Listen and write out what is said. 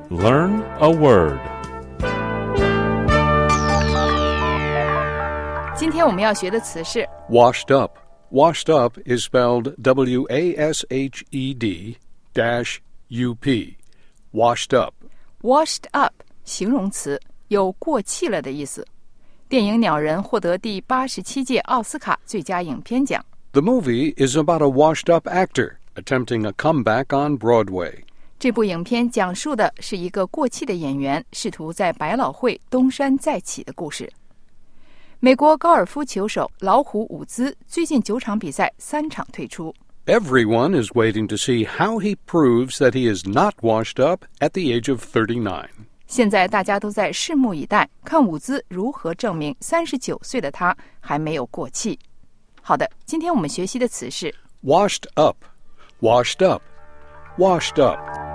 Learn a word. 今天我们要学的词是 Washed up. Washed up is spelled W-A-S-H-E-D-U-P. Washed up. washed up 形容词，有过气了的意思。电影《鸟人》获得第87届奥斯卡最佳影片奖。 The movie is about a washed-up actor attempting a comeback on Broadway. 这部影片讲述的是一个过气的演员试图在百老汇东山再起的故事。美国高尔夫球手老虎伍兹最近9场比赛3场退出。 Everyone is waiting to see how he proves that he is not washed up at the age of 39. 现在大家都在拭目以待，看伍兹如何证明39岁的他还没有过气。好的，今天我们学习的词是 Washed up. Washed up. Washed up.